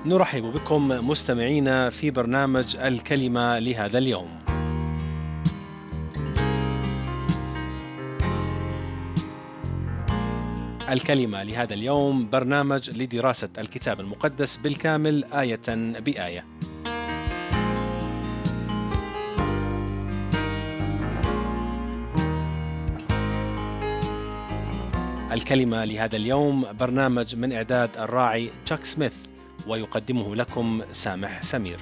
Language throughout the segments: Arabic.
نرحب بكم مستمعينا في برنامج الكلمة لهذا اليوم. الكلمة لهذا اليوم برنامج لدراسة الكتاب المقدس بالكامل آية بآية. الكلمة لهذا اليوم برنامج من إعداد الراعي تشاك سميث، ويقدمه لكم سامح سمير.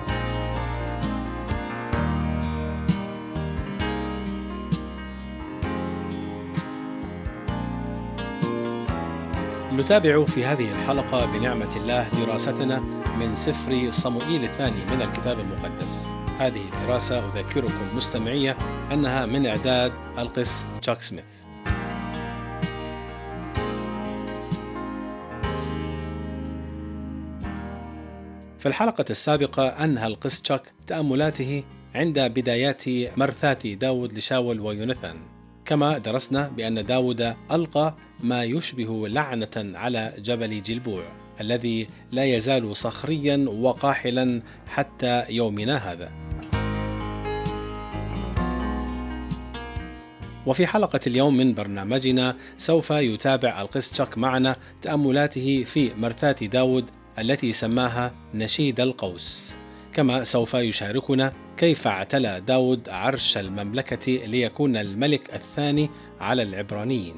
نتابع في هذه الحلقة بنعمة الله دراستنا من سفر صموئيل الثاني من الكتاب المقدس. هذه الدراسة أذكركم مستمعية أنها من إعداد القس تشاك سميث. في الحلقة السابقة أنهى القس تشاك تأملاته عند بدايات مرثاة داود لشاول ويوناثان، كما درسنا بأن داود ألقى ما يشبه لعنة على جبل جلبوع الذي لا يزال صخريا وقاحلا حتى يومنا هذا. وفي حلقة اليوم من برنامجنا سوف يتابع القس تشاك معنا تأملاته في مرثاة داود التي سماها نشيد القوس، كما سوف يشاركنا كيف اعتلى داود عرش المملكة ليكون الملك الثاني على العبرانيين.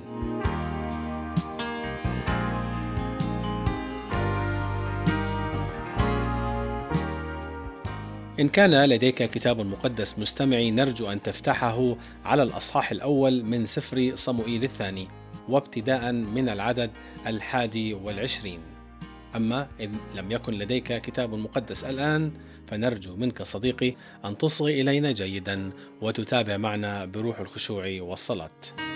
إن كان لديك كتاب مقدس مستمعي، نرجو أن تفتحه على الأصحاح الأول من سفر صموئيل الثاني، وابتداء من العدد 21. أما إن لم يكن لديك كتاب مقدس الآن، فنرجو منك صديقي أن تصغي إلينا جيدا وتتابع معنا بروح الخشوع والصلاة.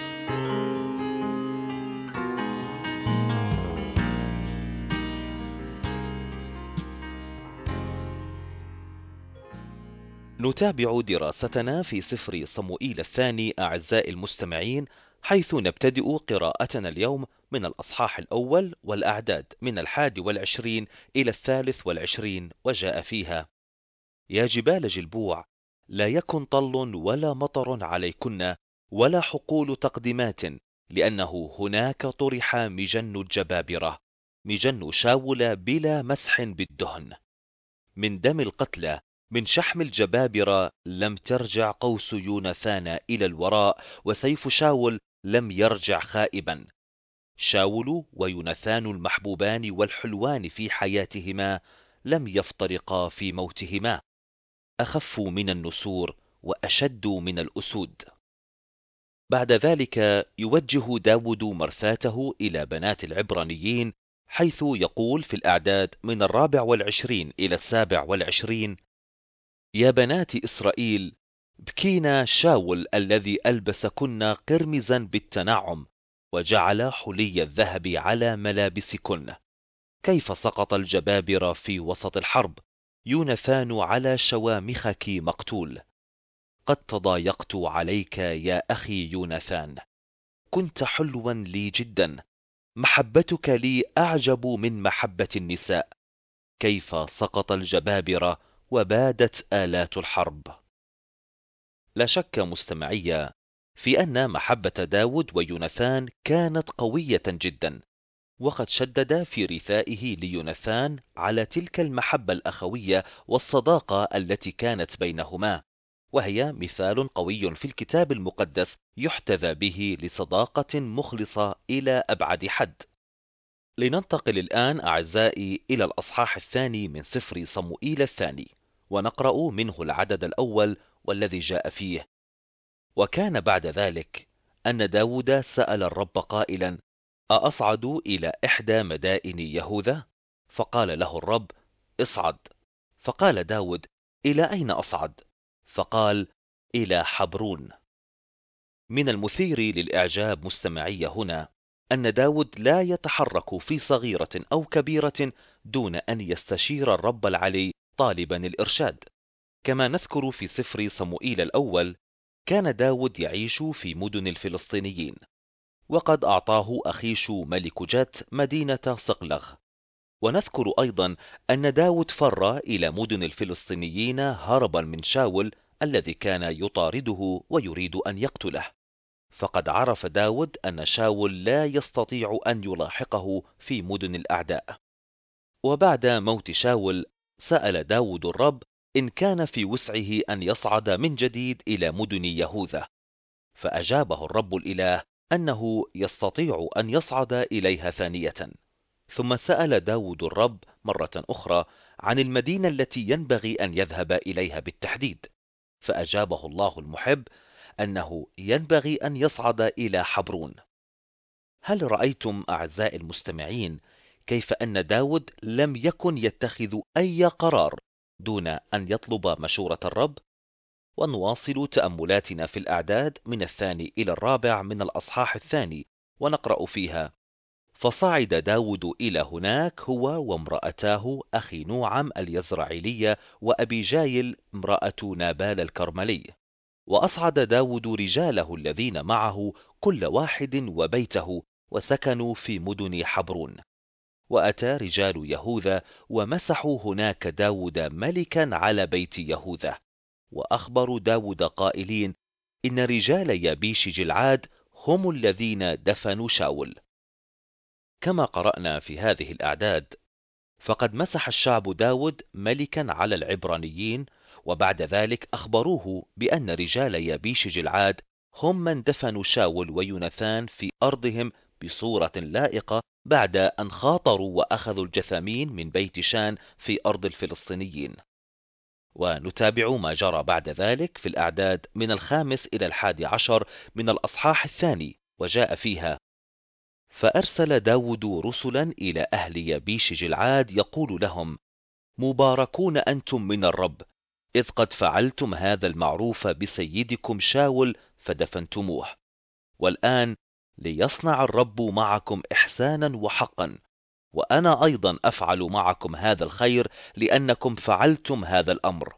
نتابع دراستنا في سفر صموئيل الثاني أعزائي المستمعين، حيث نبتدئ قراءتنا اليوم من الأصحاح الأول والأعداد من 21 إلى 23، وجاء فيها: يا جبال جلبوع، لا يكن طل ولا مطر عليكن ولا حقول تقدمات، لأنه هناك طرح مجن الجبابرة، مجن شاول بلا مسح بالدهن. من دم القتلى، من شحم الجبابرة، لم ترجع قوس يوناثان إلى الوراء، وسيف شاول لم يرجع خائبا. شاول ويوناثان المحبوبان والحلوان في حياتهما لم يفترقا في موتهما، أخفوا من النسور وأشدوا من الأسود. بعد ذلك يوجه داود مرثاته إلى بنات العبرانيين، حيث يقول في الأعداد من 24 إلى 27: يا بنات إسرائيل، بكينا شاول الذي ألبسكن قرمزا بالتنعم، وجعل حلي الذهب على ملابسكن. كيف سقط الجبابرة في وسط الحرب، يوناثان على شوامخك مقتول. قد تضايقت عليك يا أخي يوناثان، كنت حلوا لي جدا، محبتك لي أعجب من محبة النساء. كيف سقط الجبابرة وبادت آلات الحرب. لا شك مستمعي في أن محبة داود ويوناثان كانت قوية جدا، وقد شدد في رثائه ليوناثان على تلك المحبة الأخوية والصداقة التي كانت بينهما، وهي مثال قوي في الكتاب المقدس يحتذى به لصداقة مخلصة إلى أبعد حد. لننتقل الآن أعزائي إلى الأصحاح الثاني من سفر صموئيل الثاني، ونقرأ منه العدد الأول والذي جاء فيه: وكان بعد ذلك أن داود سأل الرب قائلا: أأصعد إلى إحدى مدائن يهوذا؟ فقال له الرب: اصعد. فقال داود: إلى أين أصعد؟ فقال: إلى حبرون. من المثير للإعجاب مستمعي هنا أن داود لا يتحرك في صغيرة أو كبيرة دون أن يستشير الرب العلي طالبا الإرشاد. كما نذكر في سفر صموئيل الأول، كان داود يعيش في مدن الفلسطينيين، وقد أعطاه أخيش ملك جت مدينة صقلغ، ونذكر أيضا أن داود فر إلى مدن الفلسطينيين هربا من شاول الذي كان يطارده ويريد أن يقتله، فقد عرف داود أن شاول لا يستطيع أن يلاحقه في مدن الأعداء. وبعد موت شاول سأل داود الرب إن كان في وسعه أن يصعد من جديد إلى مدن يهوذا، فأجابه الرب الإله أنه يستطيع أن يصعد إليها ثانية. ثم سأل داود الرب مرة أخرى عن المدينة التي ينبغي أن يذهب إليها بالتحديد، فأجابه الله المحب أنه ينبغي أن يصعد إلى حبرون. هل رأيتم أعزائي المستمعين كيف أن داود لم يكن يتخذ أي قرار دون أن يطلب مشورة الرب؟ ونواصل تأملاتنا في الأعداد من 2 إلى 4 من الأصحاح 2، ونقرأ فيها: فصعد داود إلى هناك هو وامرأتاه أخي نوعم اليزرعيلية وأبيجايل امرأة نابال الكرملي. وأصعد داود رجاله الذين معه كل واحد وبيته، وسكنوا في مدن حبرون. وأتى رجال يهوذا ومسحوا هناك داود ملكا على بيت يهوذا، وأخبروا داود قائلين: إن رجال يبيش جلعاد هم الذين دفنوا شاول. كما قرأنا في هذه الأعداد، فقد مسح الشعب داود ملكا على العبرانيين، وبعد ذلك أخبروه بأن رجال يبيش جلعاد هم من دفنوا شاول ويوناثان في أرضهم بصورة لائقة، بعد أن خاطروا وأخذوا الجثامين من بيت شان في أرض الفلسطينيين. ونتابع ما جرى بعد ذلك في الأعداد من 5 إلى 11 من الأصحاح 2، وجاء فيها: فأرسل داود رسلا إلى أهل يبيش جلعاد يقول لهم: مباركون أنتم من الرب، إذ قد فعلتم هذا المعروف بسيدكم شاول فدفنتموه. والآن ليصنع الرب معكم إحسانا وحقا، وأنا أيضا أفعل معكم هذا الخير لأنكم فعلتم هذا الأمر.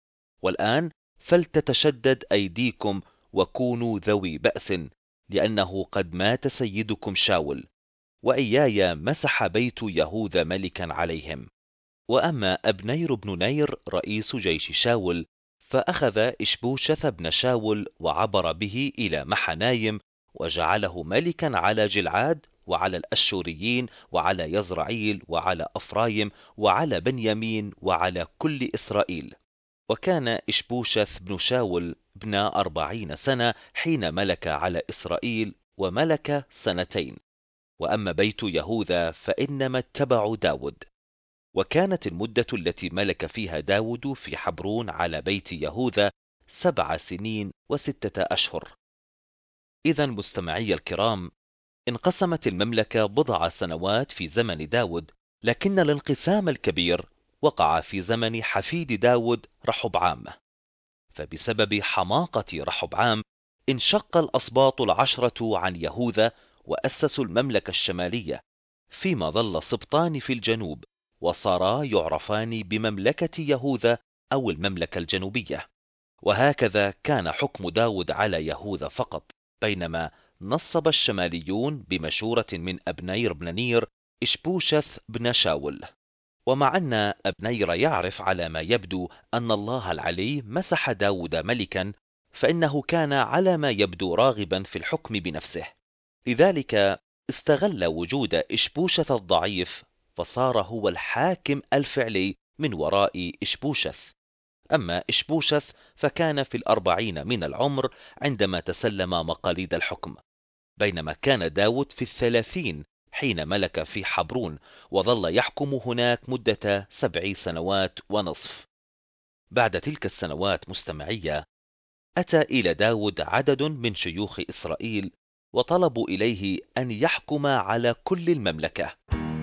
والآن فلتتشدد أيديكم وكونوا ذوي بأس، لأنه قد مات سيدكم شاول، وإياي مسح بيت يهوذا ملكا عليهم. وأما أبنير بن نير رئيس جيش شاول فأخذ إشبوشث بن شاول وعبر به إلى محنايم، وجعله ملكا على جلعاد وعلى الأشوريين وعلى يزرعيل وعلى أفرايم وعلى بنيامين وعلى كل إسرائيل. وكان إشبوشث بن شاول ابن 40 سنة حين ملك على إسرائيل، وملك 2 سنين. وأما بيت يهوذا فإنما اتبعوا داود. وكانت المدة التي ملك فيها داود في حبرون على بيت يهوذا 7 سنين و6 أشهر. إذا مستمعي الكرام، انقسمت المملكة بضع سنوات في زمن داود، لكن الانقسام الكبير وقع في زمن حفيد داود رحبعام. فبسبب حماقة رحبعام انشق الأسباط 10 عن يهوذا وأسسوا المملكة الشمالية، فيما ظل سبطان في الجنوب، وصارا يعرفان بمملكة يهوذا أو المملكة الجنوبية. وهكذا كان حكم داود على يهوذا فقط، بينما نصب الشماليون بمشورة من أبنير بن نير إشبوشث بن شاول. ومع أن أبنير يعرف على ما يبدو أن الله العلي مسح داود ملكا، فإنه كان على ما يبدو راغبا في الحكم بنفسه، لذلك استغل وجود إشبوشث الضعيف، فصار هو الحاكم الفعلي من وراء إشبوشث. أما إشبوشث فكان في 40 من العمر عندما تسلم مقاليد الحكم، بينما كان داود في 30 حين ملك في حبرون، وظل يحكم هناك مدة 7 سنوات ونصف. بعد تلك السنوات مستمعية، أتى إلى داود عدد من شيوخ إسرائيل وطلبوا إليه أن يحكم على كل المملكة.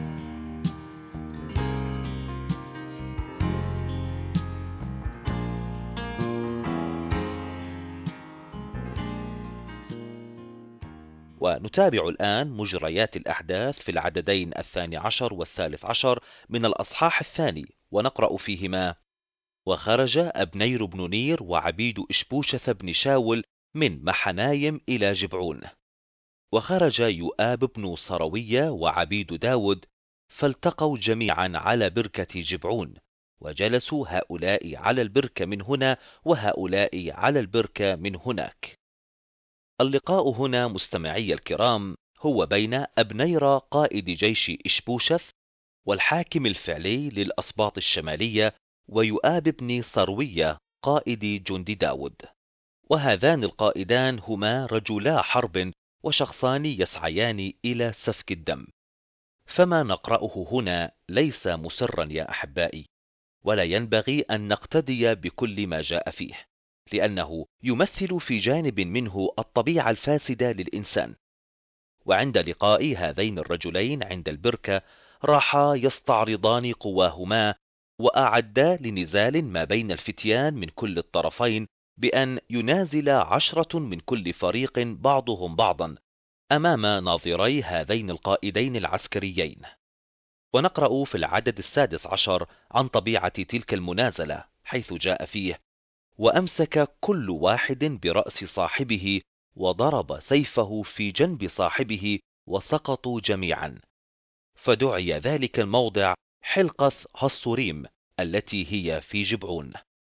ونتابع الآن مجريات الأحداث في العددين 12 و13 من الأصحاح 2، ونقرأ فيهما: وخرج أبنير بن نير وعبيد إشبوشث بن شاول من محنايم إلى جبعون. وخرج يؤاب بن صروية وعبيد داود فالتقوا جميعا على بركة جبعون، وجلسوا هؤلاء على البركة من هنا وهؤلاء على البركة من هناك. اللقاء هنا مستمعي الكرام هو بين أبنير قائد جيش إشبوشث والحاكم الفعلي للأسباط الشمالية، ويؤاب بن صروية قائد جند داود. وهذان القائدان هما رجلا حرب وشخصان يسعيان إلى سفك الدم. فما نقرأه هنا ليس مسرا يا أحبائي، ولا ينبغي أن نقتدي بكل ما جاء فيه، لأنه يمثل في جانب منه الطبيعة الفاسدة للإنسان. وعند لقاء هذين الرجلين عند البركة راحا يستعرضان قواهما، وأعدا لنزال ما بين الفتيان من كل الطرفين، بأن ينازل 10 من كل فريق بعضهم بعضا أمام ناظري هذين القائدين العسكريين. ونقرأ في العدد 16 عن طبيعة تلك المنازلة، حيث جاء فيه: وأمسك كل واحد برأس صاحبه وضرب سيفه في جنب صاحبه وسقطوا جميعا، فدعي ذلك الموضع حلقث هالصريم التي هي في جبعون.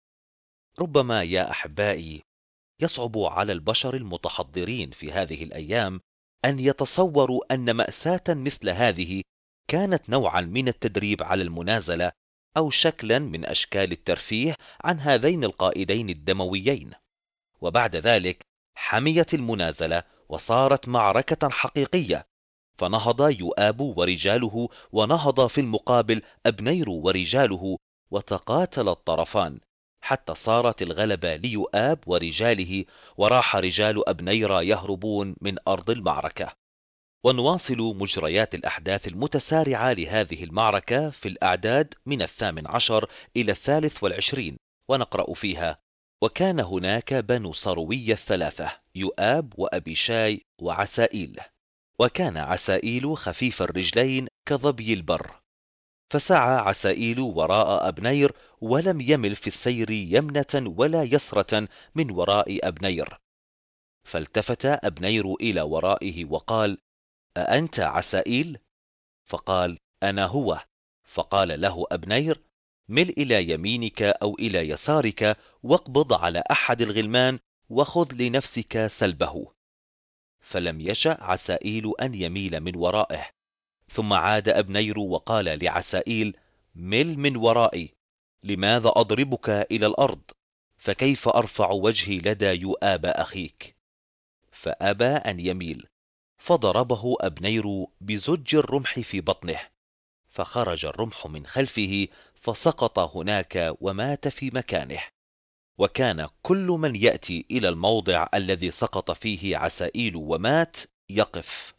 ربما يا أحبائي يصعب على البشر المتحضرين في هذه الأيام أن يتصوروا أن مأساة مثل هذه كانت نوعا من التدريب على المنازلة، أو شكلا من أشكال الترفيه عن هذين القائدين الدمويين. وبعد ذلك حميت المنازلة وصارت معركة حقيقية، فنهض يؤاب ورجاله، ونهض في المقابل أبنير ورجاله، وتقاتل الطرفان حتى صارت الغلبة ليؤاب ورجاله، وراح رجال أبنير يهربون من أرض المعركة. ونواصل مجريات الأحداث المتسارعة لهذه المعركة في الأعداد من 18 إلى 23، ونقرأ فيها: وكان هناك بنو صروي 3، يؤاب وأبيشاي وعسائيل. وكان عسائيل خفيف الرجلين كظبي البر، فسعى عسائيل وراء أبنير، ولم يمل في السير يمنة ولا يسرة من وراء أبنير. فالتفت أبنير إلى ورائه وقال: أأنت عسائيل؟ فقال: أنا هو. فقال له أبنير: مل إلى يمينك أو إلى يسارك، واقبض على أحد الغلمان، وخذ لنفسك سلبه. فلم يشأ عسائيل أن يميل من ورائه. ثم عاد أبنير وقال لعسائيل: مل من ورائي، لماذا أضربك إلى الأرض؟ فكيف أرفع وجهي لدى يؤاب أخيك؟ فأبى أن يميل، فضربه أبنير بزج الرمح في بطنه، فخرج الرمح من خلفه، فسقط هناك ومات في مكانه. وكان كل من يأتي إلى الموضع الذي سقط فيه عسائيل ومات يقف.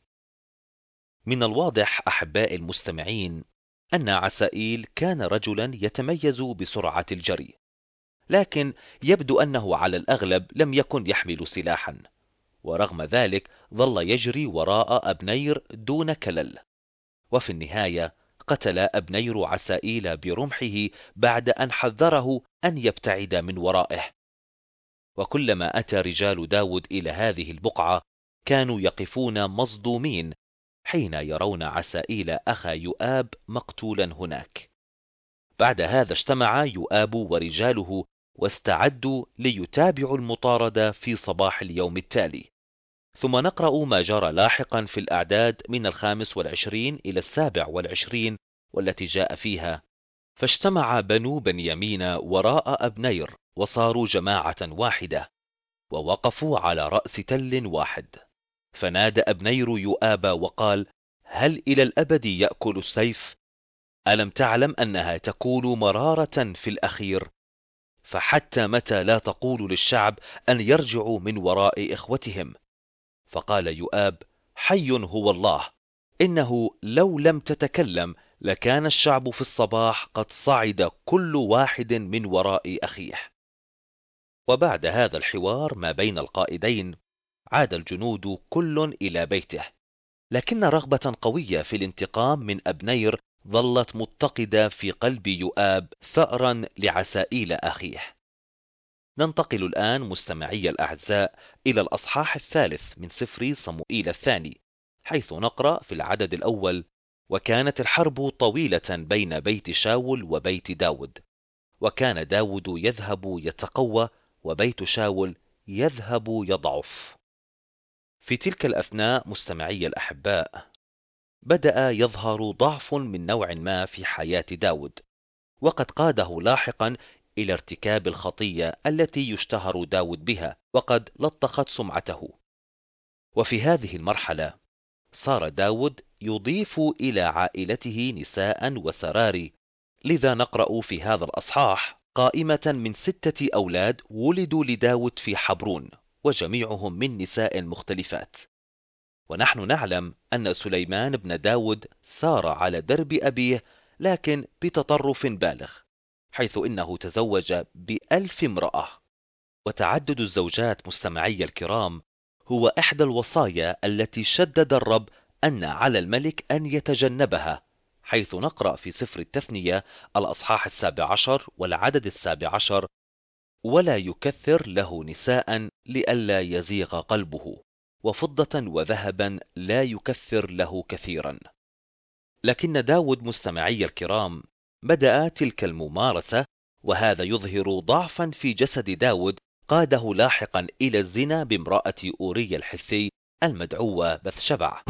من الواضح أحباء المستمعين أن عسائيل كان رجلا يتميز بسرعة الجري، لكن يبدو أنه على الأغلب لم يكن يحمل سلاحا، ورغم ذلك ظل يجري وراء أبنير دون كلل. وفي النهاية قتل أبنير عسائيل برمحه بعد أن حذره أن يبتعد من ورائه. وكلما أتى رجال داود إلى هذه البقعة كانوا يقفون مصدومين حين يرون عسائيل أخا يؤاب مقتولا هناك. بعد هذا اجتمع يؤاب ورجاله واستعدوا ليتابعوا المطاردة في صباح اليوم التالي. ثم نقرأ ما جرى لاحقا في الأعداد من 25 إلى 27، والتي جاء فيها: فاجتمع بنو بنيامين وراء أبنير، وصاروا جماعة واحدة، ووقفوا على رأس تل واحد. فنادى أبنير يؤاب وقال: هل إلى الأبد يأكل السيف؟ ألم تعلم أنها تكون مرارة في الأخير؟ فحتى متى لا تقول للشعب أن يرجعوا من وراء إخوتهم؟ فقال يؤاب: حي هو الله، إنه لو لم تتكلم لكان الشعب في الصباح قد صعد كل واحد من وراء أخيه. وبعد هذا الحوار ما بين القائدين عاد الجنود كل إلى بيته، لكن رغبة قوية في الانتقام من أبنير ظلت متقدة في قلب يؤاب ثأرا لعسائيل أخيه. ننتقل الآن مستمعي الأعزاء إلى الأصحاح 3 من سفر صموئيل الثاني، حيث نقرأ في العدد الأول: وكانت الحرب طويلة بين بيت شاول وبيت داود، وكان داود يذهب يتقوى وبيت شاول يذهب يضعف. في تلك الأثناء مستمعي الأحباء بدأ يظهر ضعف من نوع ما في حياة داود، وقد قاده لاحقا إلى ارتكاب الخطية التي يشتهر داود بها وقد لطخت سمعته. وفي هذه المرحلة صار داود يضيف إلى عائلته نساء وسراري، لذا نقرأ في هذا الأصحاح قائمة من 6 أولاد ولدوا لداود في حبرون، وجميعهم من نساء مختلفات. ونحن نعلم أن سليمان بن داود سار على درب أبيه، لكن بتطرف بالغ، حيث إنه تزوج ب1000 امرأة. وتعدد الزوجات مستمعي الكرام هو إحدى الوصايا التي شدد الرب أن على الملك أن يتجنبها، حيث نقرأ في سفر التثنية الأصحاح 17 والعدد 17: ولا يكثر له نساء لئلا يزيغ قلبه، وفضة وذهبا لا يكثر له كثيرا. لكن داود مستمعي الكرام بدأ تلك الممارسة، وهذا يظهر ضعفا في جسد داود قاده لاحقا إلى الزنا بامرأة أوريا الحثي المدعوة بثشبع.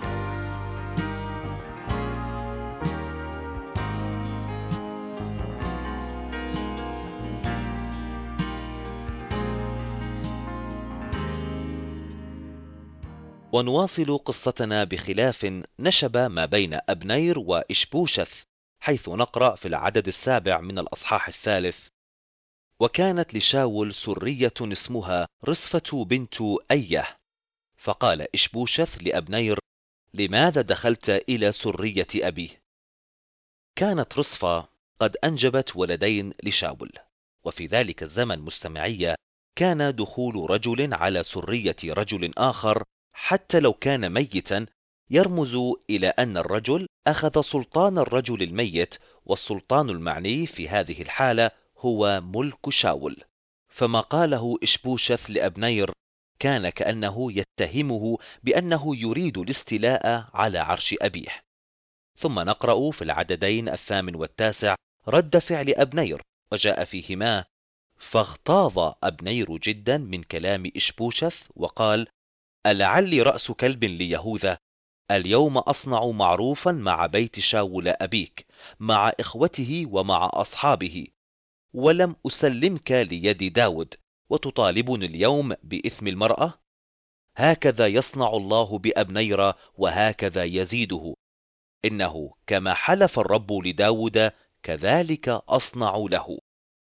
ونواصل قصتنا بخلاف نشب ما بين أبنير وإشبوشث، حيث نقرأ في العدد 7 من الأصحاح 3: وكانت لشاول سرية اسمها رصفة بنت أيه، فقال إشبوشث لأبنير: لماذا دخلت إلى سرية أبيه؟ كانت رصفة قد أنجبت ولدين لشاول، وفي ذلك الزمن مستمعية كان دخول رجل على سرية رجل آخر حتى لو كان ميتا يرمز إلى أن الرجل أخذ سلطان الرجل الميت، والسلطان المعني في هذه الحالة هو ملك شاول. فما قاله إشبوشث لأبنير كان كأنه يتهمه بأنه يريد الاستيلاء على عرش أبيه. ثم نقرأ في العددين 8 و9 رد فعل أبنير، وجاء فيهما: فاغتاظ أبنير جدا من كلام إشبوشث وقال: ألعلي رأس كلب ليهوذا؟ اليوم أصنع معروفا مع بيت شاول أبيك، مع إخوته ومع أصحابه، ولم أسلمك ليد داود، وتطالبني اليوم بإثم المرأة؟ هكذا يصنع الله بأبنير وهكذا يزيده، إنه كما حلف الرب لداود كذلك أصنع له.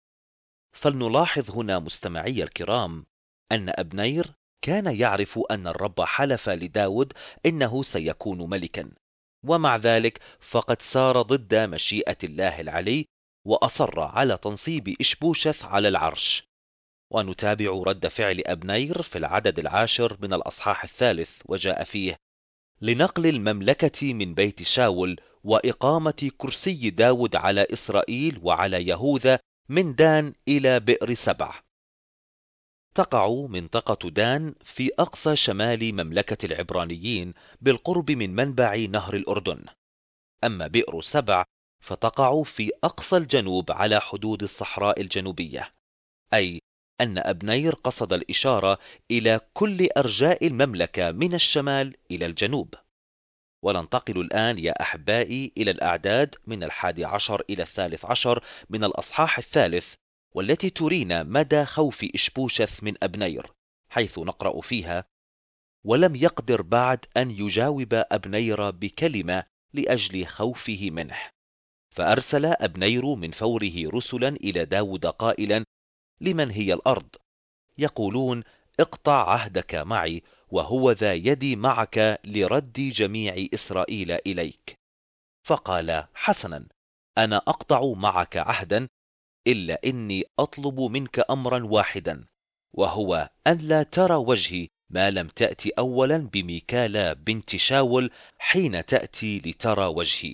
فلنلاحظ هنا مستمعي الكرام أن أبنير كان يعرف أن الرب حلف لداود إنه سيكون ملكا، ومع ذلك فقد سار ضد مشيئة الله العلي، وأصر على تنصيب إشبوشث على العرش. ونتابع رد فعل أبنير في العدد 10 من الأصحاح 3، وجاء فيه: لنقل المملكة من بيت شاول، وإقامة كرسي داود على إسرائيل وعلى يهوذا، من دان إلى بئر سبع. تقع منطقة دان في أقصى شمال مملكة العبرانيين بالقرب من منبع نهر الأردن، أما بئر سبع فتقع في أقصى الجنوب على حدود الصحراء الجنوبية، أي أن أبنير قصد الإشارة إلى كل أرجاء المملكة من الشمال إلى الجنوب. وننتقل الآن يا أحبائي إلى الأعداد من 11 إلى 13 من الأصحاح 3، والتي ترينا مدى خوف إشبوشث من أبنير، حيث نقرأ فيها: ولم يقدر بعد أن يجاوب أبنير بكلمة لأجل خوفه منه، فأرسل أبنير من فوره رسلا إلى داود قائلا: لمن هي الأرض؟ يقولون: اقطع عهدك معي، وهو ذا يدي معك لرد جميع إسرائيل إليك. فقال: حسنا، أنا أقطع معك عهدا، إلا إني أطلب منك أمرا واحدا، وهو أن لا ترى وجهي ما لم تأتي أولا بميكال بنت شاول حين تأتي لترى وجهي.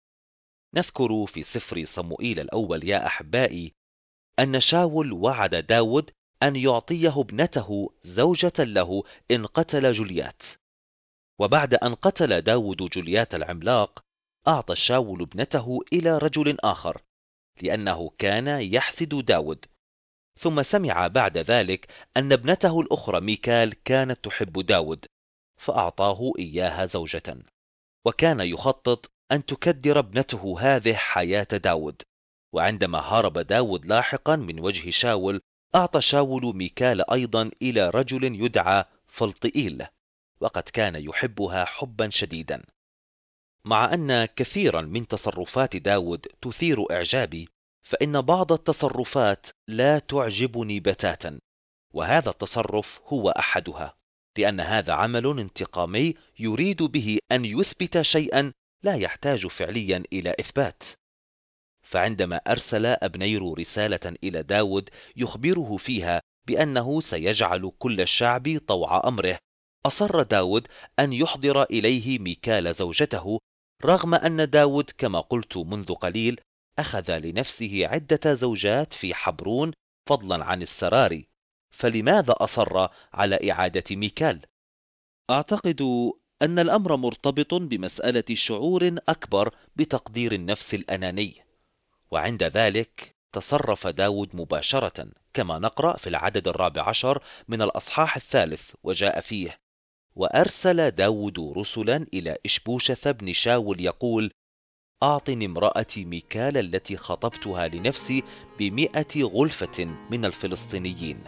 نذكر في سفر صموئيل الأول يا أحبائي أن شاول وعد داود أن يعطيه ابنته زوجة له إن قتل جوليات. وبعد أن قتل داود جوليات العملاق، أعطى شاول ابنته إلى رجل آخر لأنه كان يحسد داود. ثم سمع بعد ذلك أن ابنته الأخرى ميكال كانت تحب داود، فأعطاه إياها زوجة. وكان يخطط أن تكدر ابنته هذه حياة داود. وعندما هرب داود لاحقا من وجه شاول، أعطى شاول ميكال أيضا إلى رجل يدعى فلطئيل، وقد كان يحبها حبا شديدا. مع أن كثيرا من تصرفات داود تثير إعجابي، فإن بعض التصرفات لا تعجبني بتاتا، وهذا التصرف هو أحدها، لأن هذا عمل انتقامي يريد به أن يثبت شيئا لا يحتاج فعليا إلى إثبات. فعندما أرسل أبنير رسالة إلى داود يخبره فيها بأنه سيجعل كل الشعب طوع أمره، أصر داود أن يحضر إليه ميكال زوجته، رغم أن داود كما قلت منذ قليل أخذ لنفسه عدة زوجات في حبرون فضلا عن السراري. فلماذا أصر على إعادة ميكال؟ أعتقد أن الأمر مرتبط بمسألة شعور أكبر بتقدير النفس الأناني. وعند ذلك تصرف داود مباشرة كما نقرأ في العدد 14 من الأصحاح 3، وجاء فيه: وأرسل داود رسلا إلى إشبوشث بن شاول يقول: أعطني امرأتي ميكال التي خطبتها لنفسي ب100 غلفة من الفلسطينيين.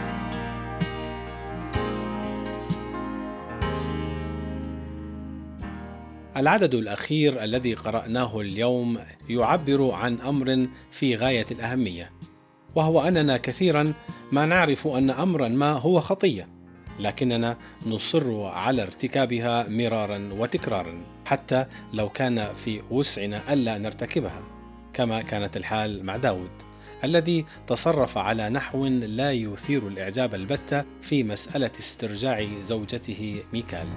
العدد الأخير الذي قرأناه اليوم يعبر عن أمر في غاية الأهمية، وهو أننا كثيرا ما نعرف أن أمرا ما هو خطية، لكننا نصر على ارتكابها مرارا وتكرارا حتى لو كان في وسعنا ألا نرتكبها، كما كانت الحال مع داود الذي تصرف على نحو لا يثير الإعجاب البتة في مسألة استرجاع زوجته ميكال.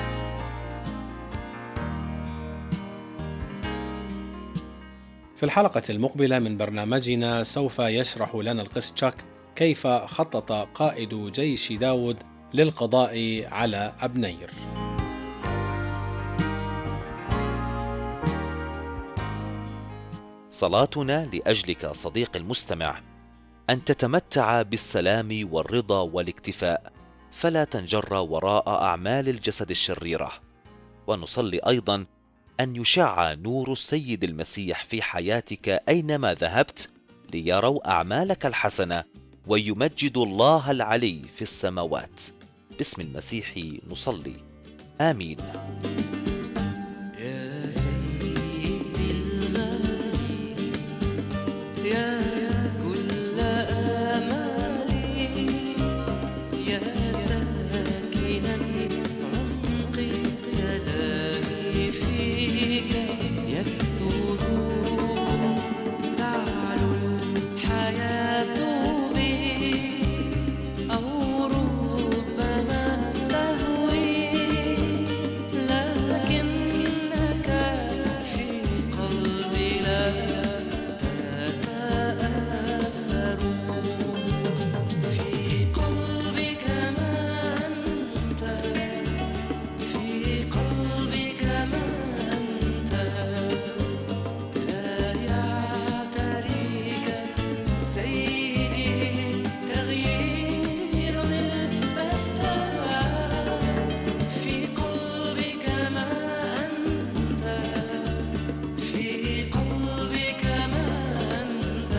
في الحلقة المقبلة من برنامجنا سوف يشرح لنا القس تشاك كيف خطط قائد جيش داود للقضاء على أبنير. صلاتنا لأجلك صديقي المستمع أن تتمتع بالسلام والرضا والاكتفاء، فلا تنجر وراء أعمال الجسد الشريرة. ونصلي أيضا أن يشع نور السيد المسيح في حياتك أينما ذهبت، ليروا أعمالك الحسنة ويمجدوا الله العلي في السماوات. باسم المسيح نصلي، آمين. يا سيدي الغالي، يا كل آمالي، يا ساكنا عمق سلامي فيك يكثر، تعلو الحياة بي أو ربما تهوي، لكنك في قلبي لا تتأثر، في قلبك ما أنت، في قلبك ما أنت، لا يعتريك سيدي تغيير البتة، في قلبك ما أنت، في قلبك ما أنت،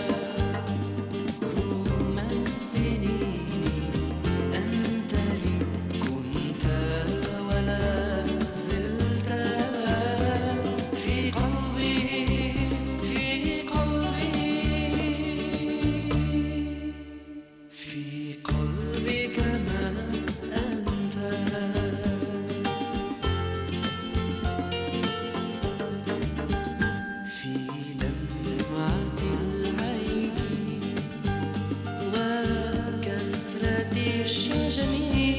رغم السنين أنت لي كنت ولا زلت، في قلبي، في قلبي، في قلبك ما أنت. في لمعة العين وكثرة الشجن،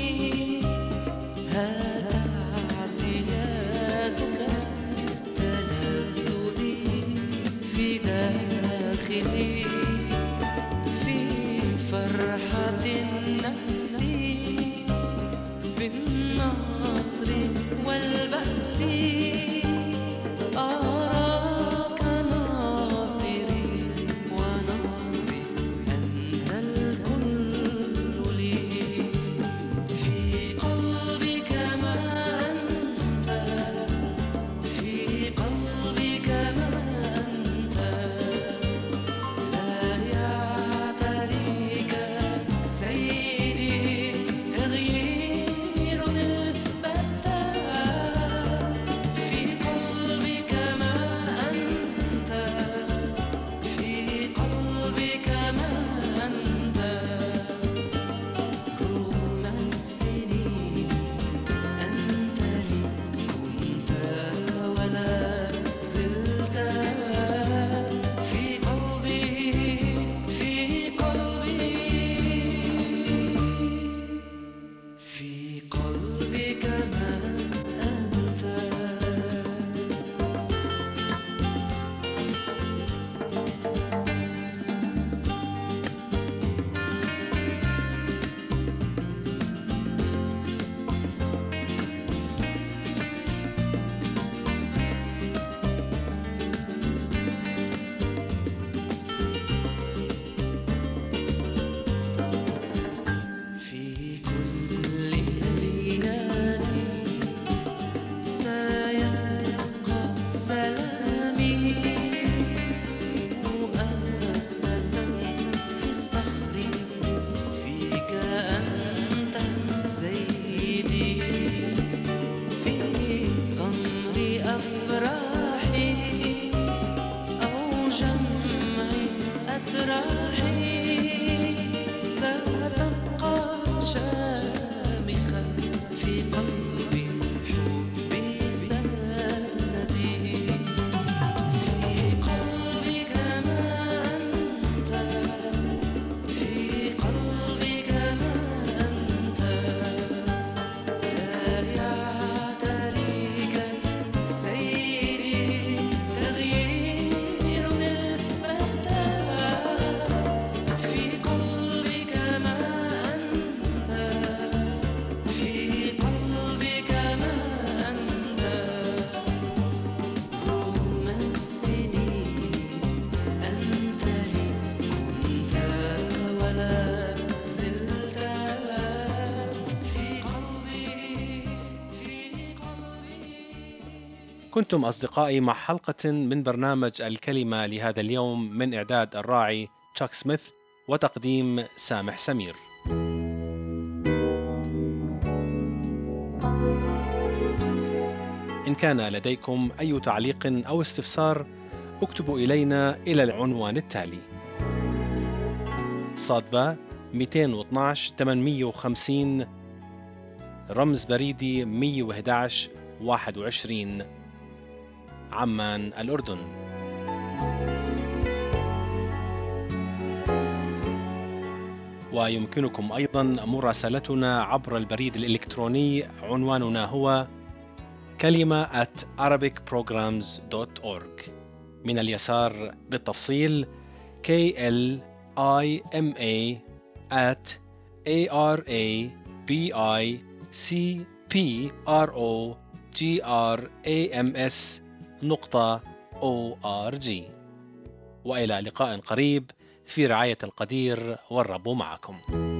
هذا عزياتك تلذذي في داخلي، في فرحة النفس بالنصر والبأس، كنتم أصدقائي مع حلقة من برنامج الكلمة لهذا اليوم من إعداد الراعي تشاك سميث وتقديم سامح سمير. إن كان لديكم أي تعليق أو استفسار اكتبوا إلينا إلى العنوان التالي: صادبة 212 850 رمز بريدي 111 21 عمان الأردن. ويمكنكم أيضا مراسلتنا عبر البريد الإلكتروني، عنواننا هو كلمة @arabicprograms.org. من اليسار بالتفصيل klima@arabicprograms.org. وإلى لقاء قريب في رعاية القدير، والرب معكم.